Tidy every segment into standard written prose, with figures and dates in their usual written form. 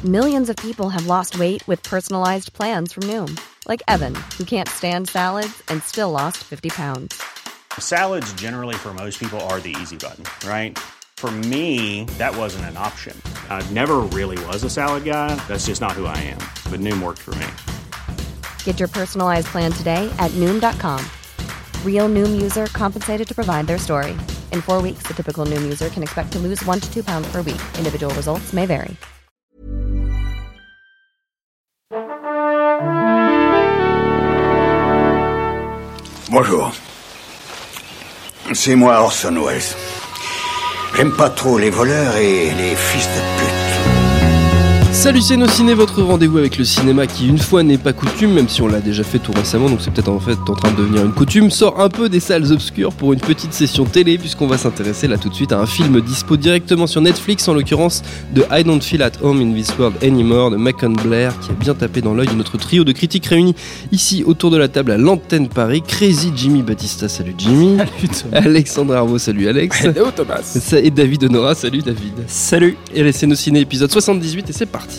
Millions of people have lost weight with personalized plans from Noom. Like Evan, who can't stand salads and still lost 50 pounds. Salads generally for most people are the easy button, right? For me, that wasn't an option. I never really was a salad guy. That's just not who I am. But Noom worked for me. Get your personalized plan today at Noom.com. Real Noom user compensated to provide their story. In 4 weeks, the typical Noom user can expect to lose 1 to 2 pounds per week. Individual results may vary. Bonjour. C'est moi Orson Welles. J'aime pas trop les voleurs et les fils de pute. Salut, c'est Nos Ciné, votre rendez-vous avec le cinéma qui, une fois n'est pas coutume, même si on l'a déjà fait tout récemment, donc c'est peut-être en fait en train de devenir une coutume, sort un peu des salles obscures pour une petite session télé, puisqu'on va s'intéresser là tout de suite à un film dispo directement sur Netflix, en l'occurrence de I Don't Feel at Home in This World Anymore de Macon Blair, qui a bien tapé dans l'œil de notre trio de critiques réunis ici autour de la table à l'antenne Paris. Crazy Jimmy Battista, salut Jimmy. Salut Thomas. Alexandre Arvo, salut Alex. Hello Thomas. Et David Honora, salut David. Salut. Et allez, c'est Nos Ciné épisode 78 et c'est parti.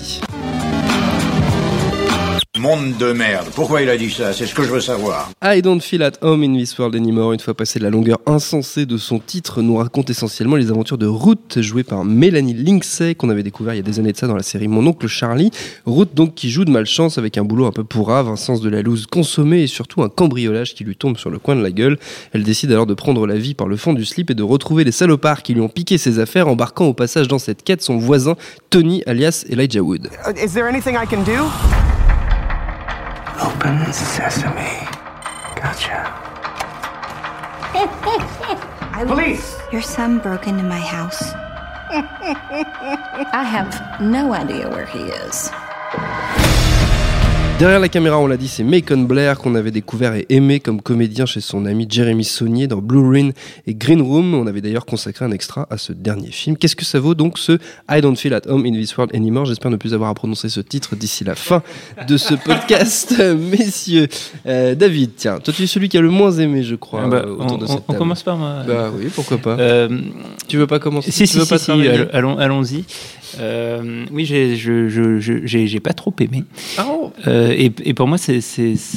Monde de merde. Pourquoi il a dit ça? C'est ce que je veux savoir. I Don't Feel at Home in This World Anymore, une fois passé la longueur insensée de son titre, nous raconte essentiellement les aventures de Ruth, jouée par Mélanie Lindsay, qu'on avait découvert il y a des années de ça dans la série Mon oncle Charlie. Ruth donc qui joue de malchance avec un boulot un peu pourrave, un sens de la loose consommé et surtout un cambriolage qui lui tombe sur le coin de la gueule. Elle décide alors de prendre la vie par le fond du slip et de retrouver les salopards qui lui ont piqué ses affaires, embarquant au passage dans cette quête son voisin Tony alias Elijah Wood. Is there anything I can do? Open sesame. Gotcha. Police! Your son broke into my house. I have no idea where he is. Derrière la caméra, on l'a dit, c'est Macon Blair qu'on avait découvert et aimé comme comédien chez son ami Jeremy Saulnier dans Blue Ruin et Green Room. On avait d'ailleurs consacré un extra à ce dernier film. Qu'est-ce que ça vaut donc ce I Don't Feel at Home in This World Anymore? J'espère ne plus avoir à prononcer ce titre d'ici la fin de ce podcast, messieurs. David, tiens, toi tu es celui qui a le moins aimé, je crois, autour de cette table. On commence par moi. Bah oui, pourquoi pas. Tu veux pas commencer? Si, allons-y. Oui, j'ai pas trop aimé. Oh. Et pour moi, c'est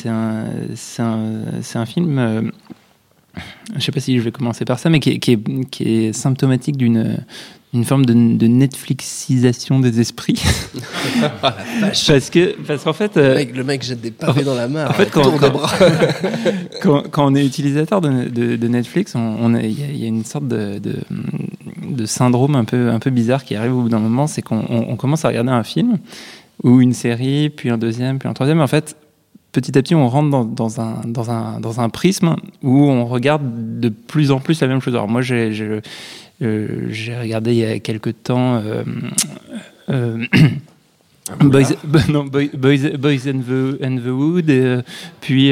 un film. Je sais pas si je vais commencer par ça, mais qui est symptomatique d'une forme de Netflixisation des esprits. Parce qu'en fait, le mec jette des pavés dans la mare. En fait, quand on est utilisateur de Netflix, il y a une sorte de syndrome un peu bizarre qui arrive au bout d'un moment, c'est qu'on commence à regarder un film ou une série, puis un deuxième, puis un troisième. En fait, petit à petit, on rentre dans un prisme où on regarde de plus en plus la même chose. Alors moi, j'ai regardé il y a quelque temps Boys and the Wood, puis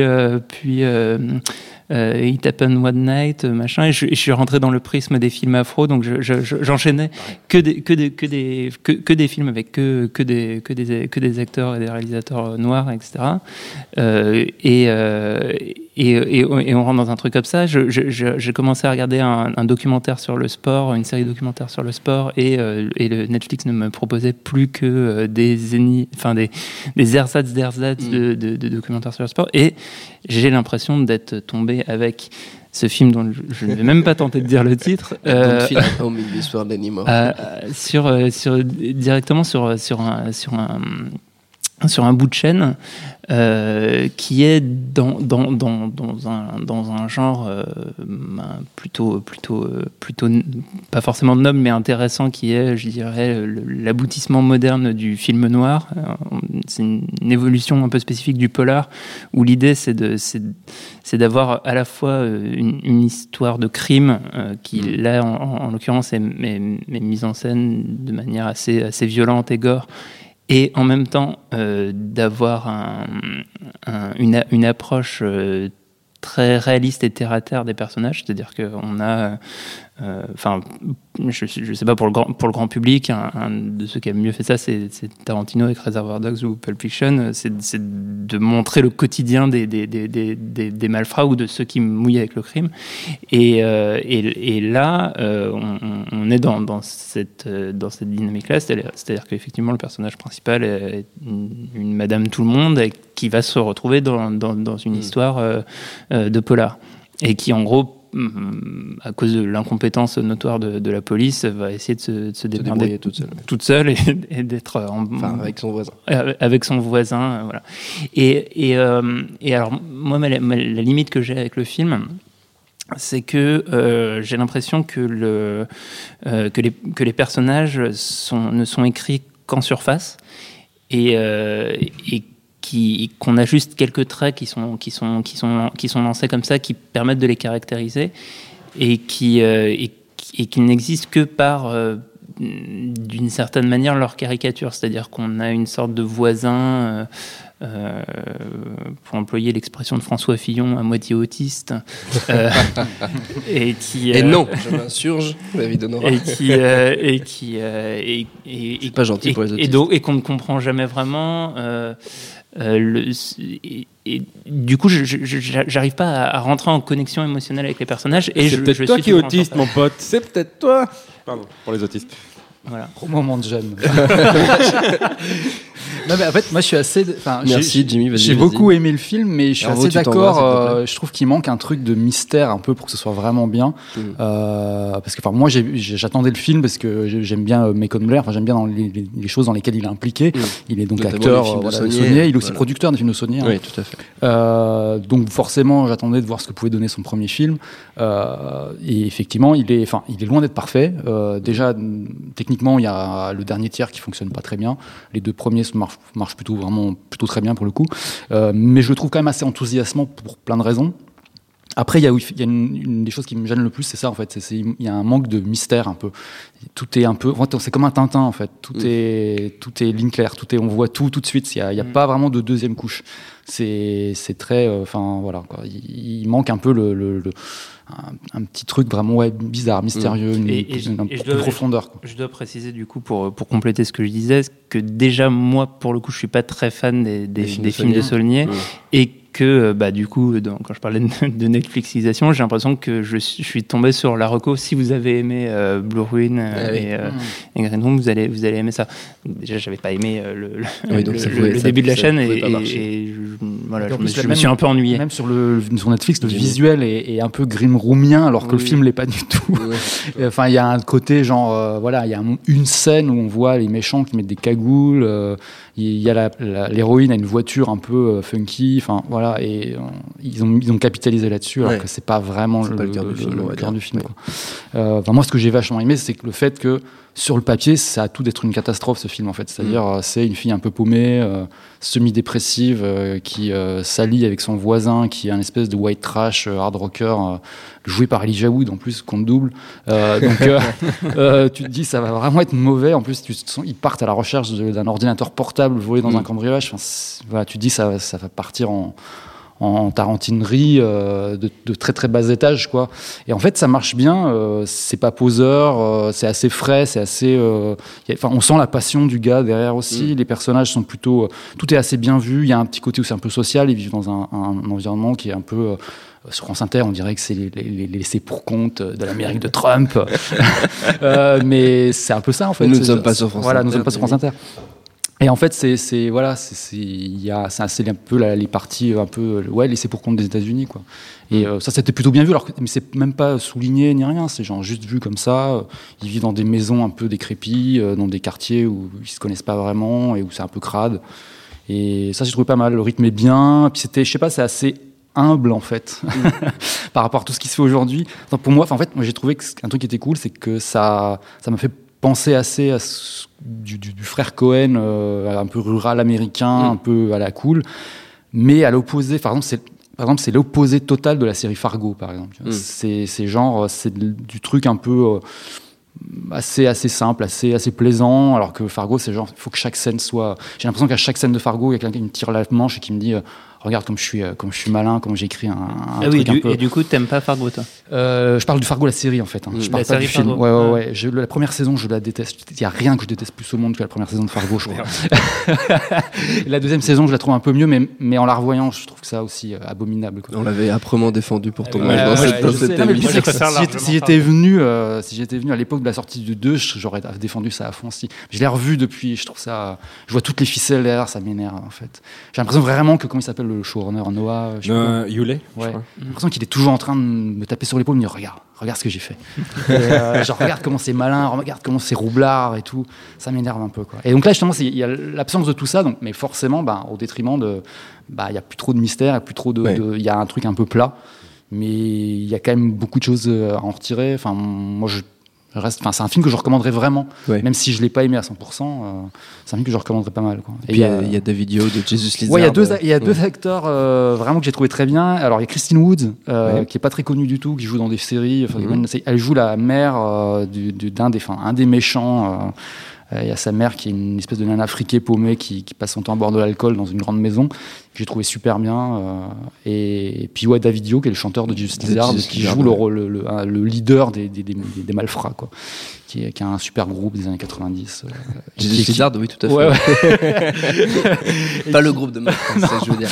It Happened One Night, machin, et je suis rentré dans le prisme des films afro, donc j'enchaînais que des films avec que des acteurs et des réalisateurs noirs, etc. Et on rentre dans un truc comme ça. J'ai commencé à regarder un documentaire sur le sport, une série documentaire sur le sport, et le Netflix ne me proposait plus que des ersatz de documentaires sur le sport, et j'ai l'impression d'être tombé avec ce film dont je ne vais même pas tenter de dire le titre, directement sur un bout de chaîne, qui est dans un genre plutôt pas forcément noble mais intéressant, qui est, je dirais, l'aboutissement moderne du film noir. C'est une évolution un peu spécifique du polar, où l'idée c'est d'avoir à la fois une histoire de crime qui là en l'occurrence est mise en scène de manière assez violente et gore, et en même temps d'avoir une approche très réaliste et terre à terre des personnages, c'est-à-dire qu'on a Enfin, je sais pas pour le grand public, un de ceux qui a mieux fait ça, c'est Tarantino avec Reservoir Dogs ou Pulp Fiction. C'est de montrer le quotidien des malfrats ou de ceux qui mouillent avec le crime. Et là, on est dans cette dynamique-là, c'est-à-dire qu'effectivement le personnage principal est une Madame Tout le Monde qui va se retrouver dans une histoire de polar et qui en gros, à cause de l'incompétence notoire de la police, va essayer de se débrouiller toute seule et d'être avec son voisin. Avec son voisin, voilà. Et alors moi, la limite que j'ai avec le film, c'est que j'ai l'impression que les personnages ne sont écrits qu'en surface et qu'on a juste quelques traits qui sont lancés comme ça, qui permettent de les caractériser et qui n'existent que par d'une certaine manière leur caricature, c'est-à-dire qu'on a une sorte de voisin, pour employer l'expression de François Fillon, à moitié autiste, et non, je m'insurge, David Honora, c'est pas gentil pour les autistes, et qu'on ne comprend jamais vraiment. Et du coup, j'arrive pas à rentrer en connexion émotionnelle avec les personnages. Et c'est peut-être toi qui es autiste, mon pote. C'est peut-être toi. Pardon, pour les autistes. Voilà. Au moment de jeune. Non, mais en fait, moi, je suis assez. Merci, Jimmy. Vas-y, j'ai beaucoup aimé le film, mais je suis assez d'accord. Vas, je trouve qu'il manque un truc de mystère un peu pour que ce soit vraiment bien. Parce que, moi, j'attendais le film parce que j'aime bien Macon Blair. J'aime bien dans les choses dans lesquelles il est impliqué. Il est donc acteur de Saunier. Il est aussi producteur des films de Saunier. Oui, tout à fait. Donc, forcément, j'attendais de voir ce que pouvait donner son premier film. Et effectivement, il est loin d'être parfait. Déjà, techniquement, il y a le dernier tiers qui fonctionne pas très bien. Les deux premiers marchent plutôt très bien pour le coup. Mais je le trouve quand même assez enthousiasmant pour plein de raisons. Après, il y a une des choses qui me gêne le plus, c'est ça en fait. Il y a un manque de mystère un peu. Tout est un peu. C'est comme un Tintin en fait. Tout est ligne claire. On voit tout de suite. Il y a pas vraiment de deuxième couche. C'est très. Voilà. Quoi. Il manque un peu un petit truc vraiment bizarre, mystérieux, une profondeur. Quoi. Je dois préciser du coup pour compléter ce que je disais, que déjà moi pour le coup je suis pas très fan des films de Saulnier et que du coup quand je parlais de Netflixisation, j'ai l'impression que je suis tombé sur la reco. Si vous avez aimé Blue Ruin et Green Room, vous allez aimer ça. Déjà j'avais pas aimé le début de la chaîne et voilà, je me suis un peu ennuyé. Même sur Netflix, le visuel est un peu Grim Roomien alors que le film l'est pas du tout. Enfin, il y a un côté genre, il y a une scène où on voit les méchants qui mettent des cagoules. Il y a l'héroïne a une voiture un peu funky. Enfin voilà, et ils ont capitalisé là-dessus alors que c'est pas vraiment le cœur du film. Moi, ce que j'ai vachement aimé, c'est que le fait que sur le papier, ça a tout d'être une catastrophe ce film en fait. C'est-à-dire, c'est une fille un peu paumée, semi-dépressive, qui s'allie avec son voisin, qui est un espèce de white trash hard rocker, joué par Elijah Wood en plus, compte double. Donc, tu te dis, ça va vraiment être mauvais. En plus, ils partent à la recherche d'un ordinateur portable volé dans un cambriolage. Enfin, tu te dis, ça va partir en tarantinerie de très très bas étage quoi. Et en fait ça marche bien, c'est pas poseur, c'est assez frais, c'est assez on sent la passion du gars derrière aussi. Les personnages sont plutôt tout est assez bien vu, il y a un petit côté où c'est un peu social, ils vivent dans un environnement qui est un peu sur France Inter, on dirait que c'est les laissés pour compte de l'Amérique de Trump. Mais c'est un peu ça en fait. Nous ne sommes pas sur France Inter. Voilà, nous ne sommes pas sur France Inter. Et en fait, c'est assez un peu les parties un peu laissées pour compte des États-Unis quoi. Et ça c'était plutôt bien vu mais c'est même pas souligné ni rien, c'est genre juste vu comme ça. Ils vivent dans des maisons un peu décrépies, dans des quartiers où ils se connaissent pas vraiment et où c'est un peu crade. Et ça j'ai trouvé pas mal, le rythme est bien, puis c'était c'est assez humble en fait par rapport à tout ce qui se fait aujourd'hui. Donc, pour moi j'ai trouvé qu'un truc qui était cool, c'est que ça m'a fait penser assez à du frère Cohen, un peu rural américain, un peu à la cool, mais à l'opposé. Par exemple, c'est l'opposé total de la série Fargo, par exemple. C'est du truc un peu assez simple, assez plaisant, alors que Fargo, c'est genre, il faut que chaque scène soit. J'ai l'impression qu'à chaque scène de Fargo, il y a quelqu'un qui me tire la manche et qui me dit. regarde comme je suis malin, comment j'écris un truc un peu. Et du coup, t'aimes pas Fargo, toi? Je parle de Fargo, la série, en fait. Je parle pas du film. Fargo. Ouais. La première saison, je la déteste. Il y a rien que je déteste plus au monde que la première saison de Fargo, je crois. La deuxième saison, je la trouve un peu mieux, mais en la revoyant, je trouve que ça aussi abominable, quoi. On l'avait âprement défendu pour ton Ouais, dans cette émission. Si j'étais venu à l'époque de la sortie du 2, j'aurais défendu ça à fond aussi. Je l'ai revu depuis, je vois toutes les ficelles derrière, ça m'énerve en fait. J'ai l'impression vraiment que, comment il s'appelle le showrunner, Noah Hewlett, ouais. J'ai l'impression qu'il est toujours en train de me taper sur l'épaule et me dire regarde ce que j'ai fait. Genre regarde comment c'est malin, regarde comment c'est roublard et tout. Ça m'énerve un peu, quoi. Et donc là justement il y a l'absence de tout ça, donc, mais forcément au détriment de il y a plus trop de mystère, il y a plus trop il y a un truc un peu plat, mais il y a quand même beaucoup de choses à en retirer. Enfin moi c'est un film que je recommanderais vraiment, même si je l'ai pas aimé à 100%. C'est un film que je recommanderais pas mal, quoi. Et puis il y a David Yo de Jesus Lizard. Ouais, il y a deux acteurs vraiment que j'ai trouvé très bien. Alors il y a Kristen Wiig qui est pas très connue du tout, qui joue dans des séries. Elle joue la mère un des méchants. Il y a sa mère qui est une espèce de nana friquée paumée qui passe son temps à boire de l'alcool dans une grande maison, que j'ai trouvé super bien. Et puis David Yo, qui est le chanteur de Jesus Lizard, qui joue le leader des malfrats, quoi. Qui a un super groupe des années 90. Jesus Lizard, oui, tout à fait. Pas le groupe de malfrats, c'est ça que je veux dire.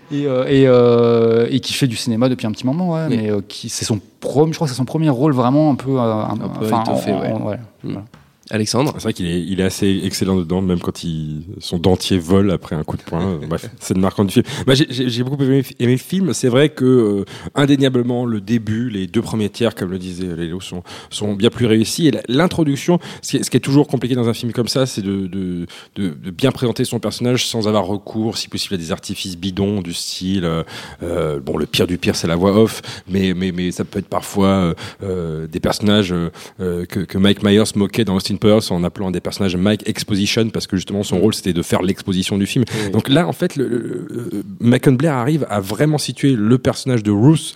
Et qui fait du cinéma depuis un petit moment, mais je crois que c'est son premier rôle vraiment un peu étoffé, Voilà. Alexandre. C'est vrai qu'il est assez excellent dedans, même quand son dentier vole après un coup de poing. Bref, c'est le marquant du film. Moi, j'ai beaucoup aimé le film. C'est vrai que indéniablement, le début, les 2 premiers tiers, comme le disait Lélo, sont bien plus réussis. Et l'introduction, ce qui est toujours compliqué dans un film comme ça, c'est de bien présenter son personnage sans avoir recours, si possible, à des artifices bidons du style. Le pire du pire, c'est la voix off, mais ça peut être parfois des personnages que Mike Myers moquait dans Austin Powers en appelant des personnages Mike Exposition, parce que justement son rôle c'était de faire l'exposition du film. Donc là en fait Macon Blair arrive à vraiment situer le personnage de Ruth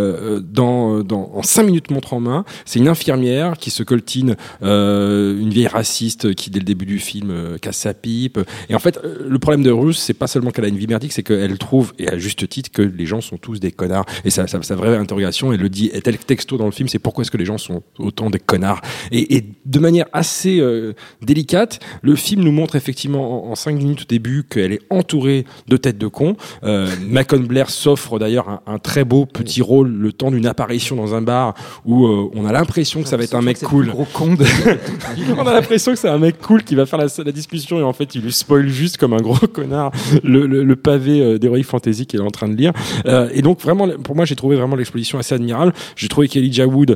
en 5 minutes montre en main. C'est une infirmière qui se coltine une vieille raciste qui dès le début du film casse sa pipe, et en fait le problème de Ruth, c'est pas seulement qu'elle a une vie merdique, c'est qu'elle trouve, et à juste titre, que les gens sont tous des connards, et sa vraie interrogation, elle le dit tel texto dans le film, c'est pourquoi est-ce que les gens sont autant des connards, et de manière assez délicate, le film nous montre effectivement en 5 minutes au début qu'elle est entourée de têtes de cons. Macon Blair s'offre d'ailleurs un très beau petit rôle le temps d'une apparition dans un bar où on a l'impression que ça va être un mec cool. Gros con On a l'impression que c'est un mec cool qui va faire la discussion, et en fait il lui spoil juste comme un gros connard le pavé d'Heroic Fantasy qu'il est en train de lire. Et donc vraiment, pour moi, j'ai trouvé vraiment l'exposition assez admirable. J'ai trouvé qu'Elijah Wood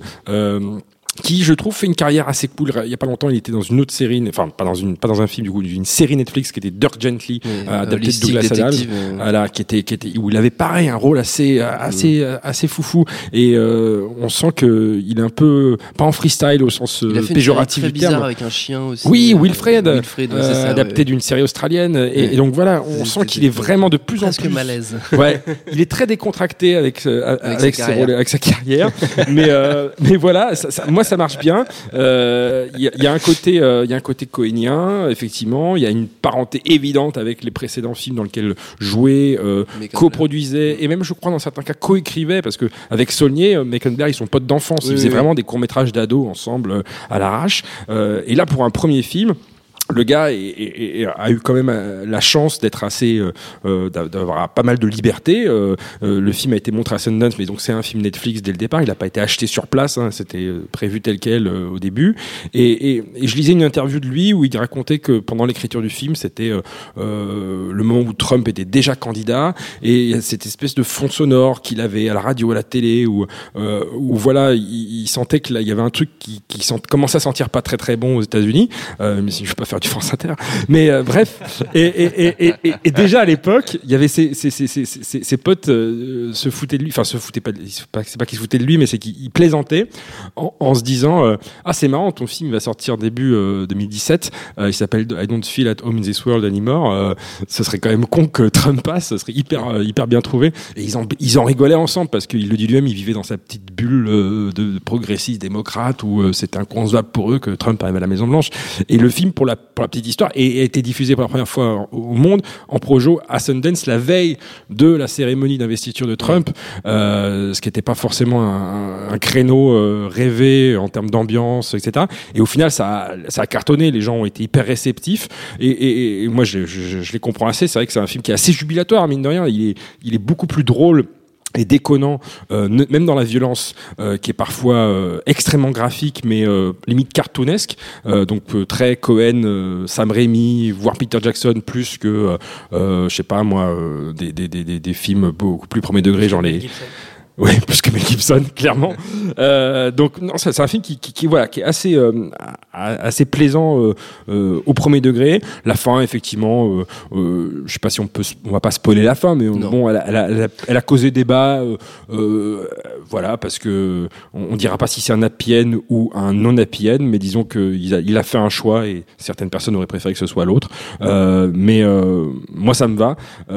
qui, je trouve, fait une carrière assez cool. Il y a pas longtemps, il était dans une autre série, enfin pas dans un film, du coup, une série Netflix qui était Dirk Gently, adapté de Douglas Adams, voilà, qui était où il avait pareil un rôle assez foufou, et on sent que il est un peu pas en freestyle au sens péjoratif du terme. Bizarre avec un chien aussi. Oui, Wilfred, adapté ouais. d'une série australienne, et donc voilà, on sent qu'il est vraiment de plus en plus malaise. Ouais, il est très décontracté avec sa carrière, mais voilà, moi ça marche bien. Il y a un côté cohénien, effectivement. Il y a une parenté évidente avec les précédents films dans lesquels jouait, coproduisait, et même je crois dans certains cas coécrivait, parce que avec Saulnier, Macon Blair, ils sont potes d'enfance. Ils faisaient vraiment des courts-métrages d'ados ensemble à l'arrache. Et là, pour un premier film, le gars a eu quand même la chance d'être assez d'avoir pas mal de liberté. Le film a été montré à Sundance, mais donc c'est un film Netflix dès le départ. Il n'a pas été acheté sur place, hein, c'était prévu tel quel au début. Et je lisais une interview de lui où il racontait que pendant l'écriture du film, c'était le moment où Trump était déjà candidat, et cette espèce de fond sonore qu'il avait à la radio, à la télé, où voilà, il sentait qu'il y avait un truc qui commençait à sentir pas très très bon aux États-Unis. Mais si je veux pas faire du France Inter, mais bref, et déjà à l'époque, il y avait ses potes se foutaient de lui, enfin se foutaient pas, c'est pas qu'ils se foutaient de lui, mais c'est qu'ils plaisantaient en se disant c'est marrant, ton film va sortir début 2017, il s'appelle I Don't Feel at Home in This World Anymore, ce serait quand même con que Trump passe, ce serait hyper bien trouvé, et ils en rigolaient ensemble, parce qu'il le dit lui-même, il vivait dans sa petite bulle de progressistes démocrates où c'était inconcevable pour eux que Trump arrive à la Maison Blanche, et le film, pour la pour la petite histoire, et a été diffusé pour la première fois au monde en projo à Sundance la veille de la cérémonie d'investiture de Trump, ce qui n'était pas forcément un créneau rêvé en termes d'ambiance, etc. Et au final, ça a cartonné. Les gens ont été hyper réceptifs, et moi, je les comprends assez. C'est vrai que c'est un film qui est assez jubilatoire, mine de rien. Il est beaucoup plus drôle et déconnant, même dans la violence, qui est parfois extrêmement graphique, mais limite cartoonesque, donc très Cohen, Sam Raimi, voire Peter Jackson, plus que je sais pas moi, des films beaucoup plus premier degré, genre les... Oui, plus que Mel Gibson, clairement. Donc non, c'est un film qui est assez plaisant au premier degré. La fin, effectivement, je sais pas si on va pas spoiler la fin, mais bon, elle a causé débat, voilà, parce que on dira pas si c'est un happy end ou un non happy end, mais disons que il a fait un choix et certaines personnes auraient préféré que ce soit l'autre. Mais moi, ça me va.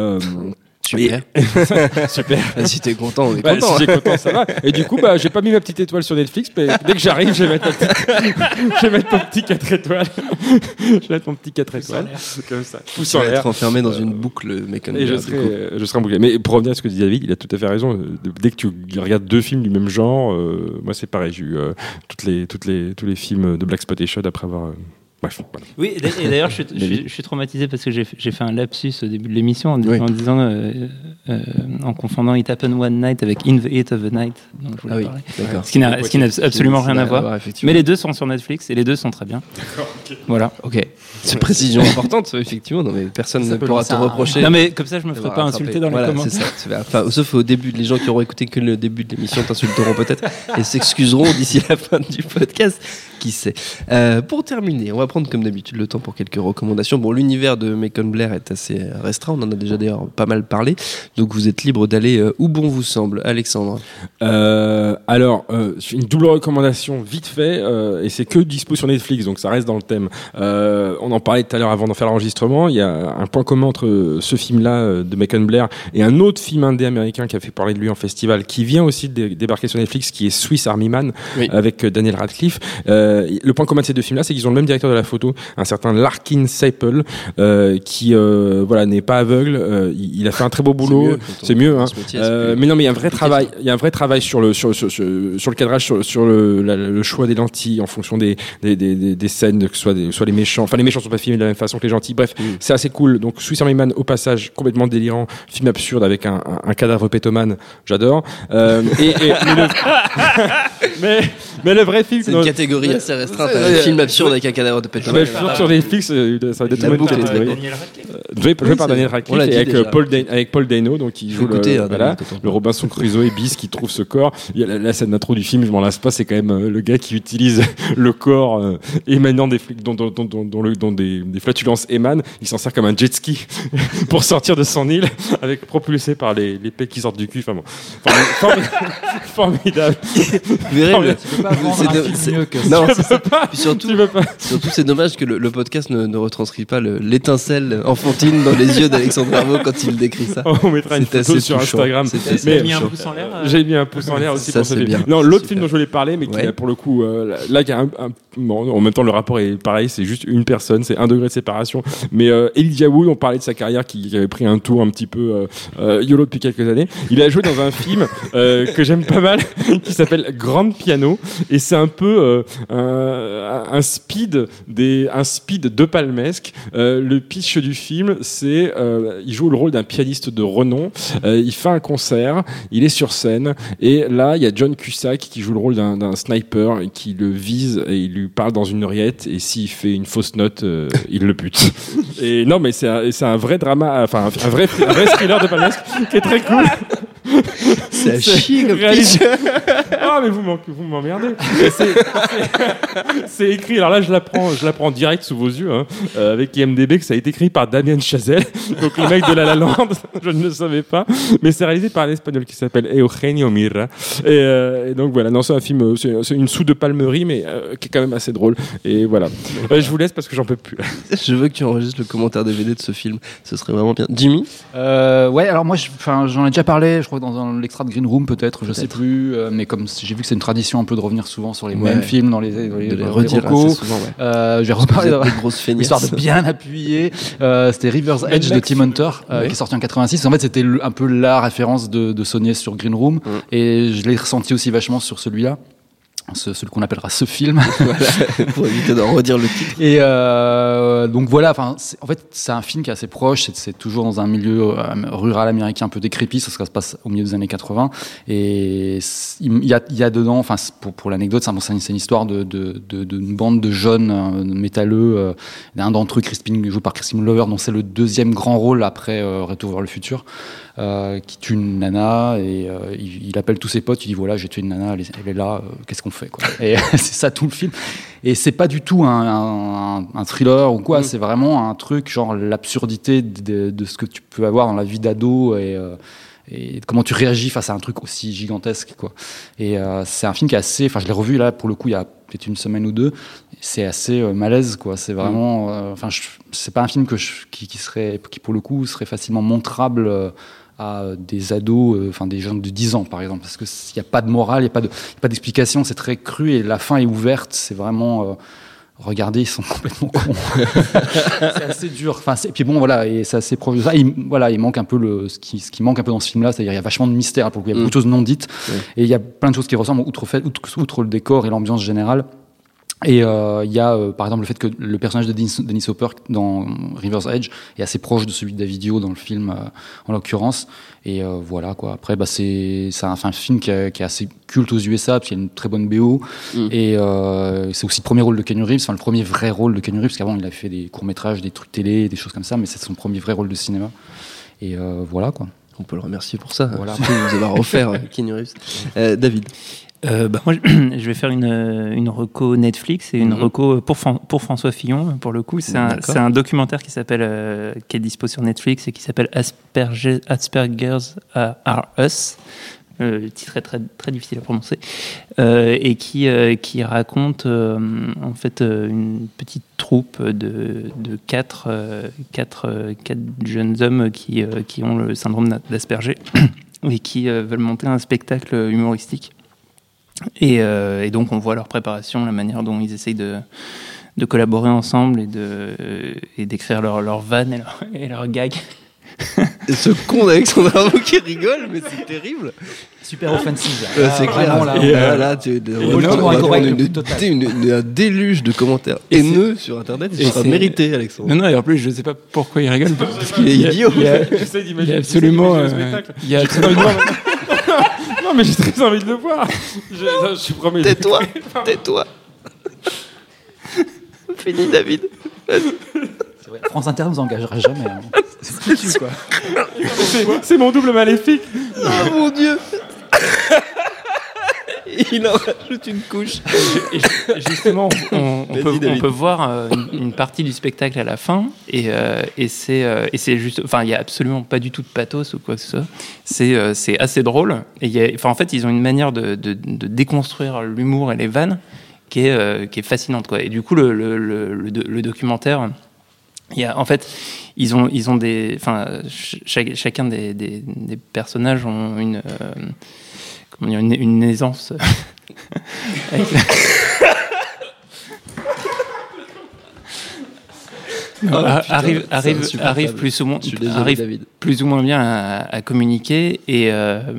Super. Super. Si t'es content, on est content. Si j'ai content, ça va. Et du coup, j'ai pas mis ma petite étoile sur Netflix, mais dès que j'arrive, je vais mettre mon petit 4 étoiles. Je vais mettre mon petit 4 étoiles. Comme ça. Pouce en l'air. Être enfermé dans une boucle mécanique. Et je serai embouclé. Mais pour revenir à ce que dit David, il a tout à fait raison. Dès que tu regardes deux films du même genre, moi c'est pareil. J'ai eu tous les films de Blaxploitation après avoir. Bref, voilà. Oui, et d'ailleurs, je suis traumatisé parce que j'ai fait un lapsus au début de l'émission en disant, en confondant It Happened One Night avec In the Heat of the Night. Donc je voulais parler. D'accord. Ce qui n'a absolument rien à voir. Mais les deux sont sur Netflix et les deux sont très bien. D'accord. Okay. Voilà. Ok. C'est précision importante, effectivement. Non, mais personne ne pourra te reprocher. Non, mais comme ça, je me ferai pas insulter dans les commentaires. C'est ça. Enfin, sauf au début, les gens qui auront écouté que le début de l'émission t'insulteront peut-être et s'excuseront d'ici la fin du podcast. Qui sait. Pour terminer, on va prendre comme d'habitude le temps pour quelques recommandations. Bon, l'univers de Macon Blair est assez restreint, on en a déjà d'ailleurs pas mal parlé, donc vous êtes libre d'aller où bon vous semble. Alexandre. Alors, une double recommandation vite fait, et c'est que dispo sur Netflix, donc ça reste dans le thème. On en parlait tout à l'heure avant d'en faire l'enregistrement, il y a un point commun entre ce film-là de Macon Blair et un autre film indé américain qui a fait parler de lui en festival, qui vient aussi de débarquer sur Netflix, qui est Swiss Army Man, avec Daniel Radcliffe. Le point commun de ces deux films-là, c'est qu'ils ont le même directeur de la photo, un certain Larkin Seipel, qui n'est pas aveugle. Il a fait un très beau boulot. C'est mieux, hein. Mais non, mais il y a un vrai travail. Il y a un vrai travail sur le cadrage, sur le choix des lentilles en fonction des scènes, que ce soit les méchants. Enfin, les méchants sont pas filmés de la même façon que les gentils. Bref, c'est assez cool. Donc, Swiss Army Man, au passage, complètement délirant, film absurde avec un cadavre pétomane. J'adore. Mais le vrai film, c'est une catégorie assez restreinte. Un film absurde avec un cadavre de pétomane. Sur Netflix, ça va être une catégorie. Joué par Daniel Radcliffe et avec Paul Dano, donc qui joue le Robinson Crusoe et Bis qui trouve ce corps. Il y a la scène d'intro du film, je m'en lasse pas, c'est quand même le gars qui utilise le corps émanant dont des flatulences émanent. Il s'en sert comme un jet ski pour sortir de son île, propulsé par les pecs qui sortent du cul. Enfin bon, formidable. Non, c'est pas. Puis surtout, c'est dommage que le podcast ne retranscrit pas l'étincelle enfantine dans les yeux d'Alexandre Darbo quand il décrit ça. On mettra une photo sur Instagram. J'ai mis un pouce en l'air. J'ai mis un pouce en l'air aussi ça, pour ce film. Non, l'autre film dont je voulais parler, mais qui a pour le coup, là, il y a en même temps, le rapport est pareil, c'est juste une personne, c'est 1 degré de séparation. Mais Elijah Wood, on parlait de sa carrière qui avait pris un tour un petit peu YOLO depuis quelques années. Il a joué dans un film que j'aime pas mal, qui s'appelle Grand Piano, et c'est un peu un speed de palmesque. Le pitch du film, c'est il joue le rôle d'un pianiste de renom. Il fait un concert, il est sur scène, et là il y a John Cusack qui joue le rôle d'un sniper qui le vise et il lui parle dans une oreillette, et s'il fait une fausse note, il le bute. Et non, mais c'est un vrai drama, enfin un vrai thriller de palmesque qui est très cool. C'est à chier comme pitch. Ah, mais vous m'emmerdez. C'est écrit, alors là je l'apprends direct sous vos yeux, hein, avec IMDb, que ça a été écrit par Damien Chazelle, donc le mec de La La Land. Je ne le savais pas, mais c'est réalisé par un Espagnol qui s'appelle Eugenio Mirra, et donc voilà. Non, c'est un film, c'est une soude de palmerie, mais qui est quand même assez drôle, et voilà. Je vous laisse parce que j'en peux plus. Je veux que tu enregistres le commentaire DVD de ce film, ce serait vraiment bien. Jimmy. Ouais, alors moi j'en ai déjà parlé, je crois dans l'extra de Green Room peut-être, je sais plus, mais comme j'ai vu que c'est une tradition un peu de revenir souvent sur les mêmes films dans les redire recos. assez souvent, je vais reparler de grosses feignasses. histoire de bien appuyer. C'était River's Edge de Tim Hunter, qui est sorti en 86. En fait, c'était un peu la référence de Sony sur Green Room, et je l'ai ressenti aussi vachement sur celui-là. Celui qu'on appellera ce film. Voilà, pour éviter d'en redire le titre. Et donc voilà, en fait, c'est un film qui est assez proche. C'est toujours dans un milieu rural américain un peu décrépit. Ça se passe au milieu des années 80. Et il y a dedans, pour l'anecdote, c'est une histoire d'une bande de jeunes métalleux. Un d'entre eux, joué par Crispin Glover, dont c'est le deuxième grand rôle après Retour vers le futur. Qui tue une nana et il appelle tous ses potes, il dit voilà, j'ai tué une nana, elle est là, qu'est-ce qu'on fait, quoi. Et c'est ça tout le film. Et c'est pas du tout un thriller ou quoi, c'est vraiment un truc genre l'absurdité de ce que tu peux avoir dans la vie d'ado et comment tu réagis face à un truc aussi gigantesque, quoi. Et c'est un film qui est assez, je l'ai revu là pour le coup il y a peut-être une semaine ou deux, c'est assez malaise, quoi. C'est vraiment c'est pas un film qui pour le coup serait facilement montrable à des ados, des jeunes de 10 ans par exemple, parce qu'il n'y a pas de morale, il n'y a pas d'explication, c'est très cru et la fin est ouverte, c'est vraiment regardez, ils sont complètement cons. C'est assez dur. Et puis bon, voilà, et c'est assez proche de ça. Il manque un peu ce qui manque un peu dans ce film-là, c'est-à-dire il y a vachement de mystère, il y a beaucoup de choses non dites, et il y a plein de choses qui ressemblent outre le décor et l'ambiance générale. Et il y a par exemple le fait que le personnage de Dennis Hopper dans River's Edge est assez proche de celui de David Yo dans le film en l'occurrence, et voilà, quoi. Après c'est un film qui est assez culte aux USA parce qu'il y a une très bonne BO, et c'est aussi le premier rôle de Keanu Reeves, le premier vrai rôle de Keanu Reeves, parce qu'avant il a fait des courts-métrages, des trucs télé, des choses comme ça, mais c'est son premier vrai rôle de cinéma, et voilà, quoi. On peut le remercier pour ça, voilà. Surtout de nous avoir offert Keanu Reeves. David. Moi, je vais faire une reco Netflix et une reco pour François Fillon, pour le coup. C'est un documentaire qui est dispo sur Netflix et qui s'appelle Asperger's Are Us. Le titre est très, très difficile à prononcer. Et qui raconte en fait une petite troupe de quatre jeunes hommes qui ont le syndrome d'Asperger et qui veulent monter un spectacle humoristique. Et donc on voit leur préparation, la manière dont ils essayent de collaborer ensemble et d'écrire leurs vannes et leurs gags. Et ce con d'Alexandre Arnaud qui rigole, mais c'est terrible. Super offensive. C'est clair. Là, tu un déluge de commentaires haineux sur Internet. Et c'est mérité, Alexandre. Non, et en plus, je sais pas pourquoi il rigole. Parce qu'il est idiot. Il y a absolument. Non, mais j'ai très envie de le voir. Je suis promis. Tais-toi. Fini, David. C'est vrai, France Inter nous engagera jamais. Hein. C'est foutu, quoi. C'est mon double maléfique. Oh mon Dieu. Il en rajoute une couche. Et justement, on peut voir une partie du spectacle à la fin, et c'est juste, il y a absolument pas du tout de pathos ou quoi que ce soit. C'est assez drôle. Et en fait, ils ont une manière de déconstruire l'humour et les vannes qui est fascinante, quoi. Et du coup, le documentaire. En fait, ils ont des, chacun des personnages ont une aisance arrive plus ou moins bien à communiquer et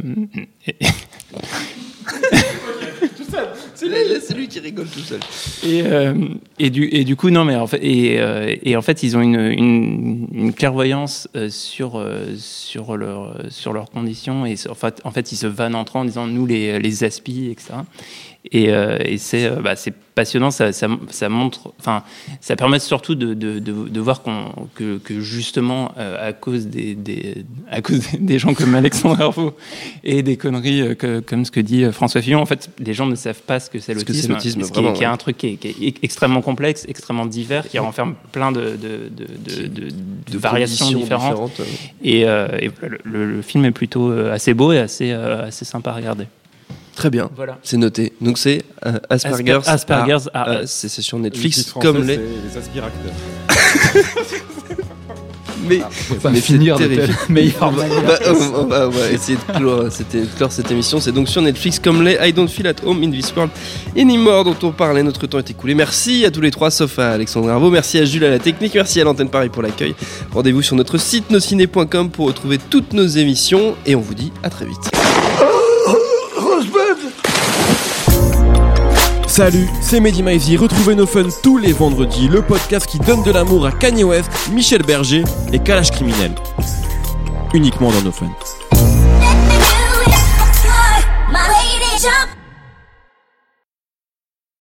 c'est lui qui rigole tout seul. Et du coup non, mais en fait ils ont une clairvoyance sur leurs conditions, et en fait ils se vannent entre eux en disant nous les aspis, etc. Et c'est passionnant, ça montre, ça permet surtout de voir que justement à cause des gens comme Alexandre Herveau et des conneries comme ce que dit François Fillon, en fait les gens ne savent pas ce que c'est l'autisme, qui est un truc qui est extrêmement complexe, extrêmement divers, qui renferme plein de variations différentes. Et le film est plutôt assez beau et assez sympa à regarder. Très bien, voilà. C'est noté. Donc c'est Asperger's Are Us. C'est sur Netflix, comme les aspiracteurs. mais va finir de telle meilleure manière. On va essayer de clore cette émission. C'est donc sur Netflix, comme les I Don't Feel at Home in This World Anymore dont on parlait. Notre temps est écoulé. Merci à tous les trois, sauf à Alexandre Herveau. Merci à Jules à la technique. Merci à l'antenne Paris pour l'accueil. Rendez-vous sur notre site nosciné.com pour retrouver toutes nos émissions et on vous dit à très vite. Salut, c'est Mehdi Maizy. Retrouvez No Fun tous les vendredis, le podcast qui donne de l'amour à Kanye West, Michel Berger et Kalash Criminel. Uniquement dans No Fun.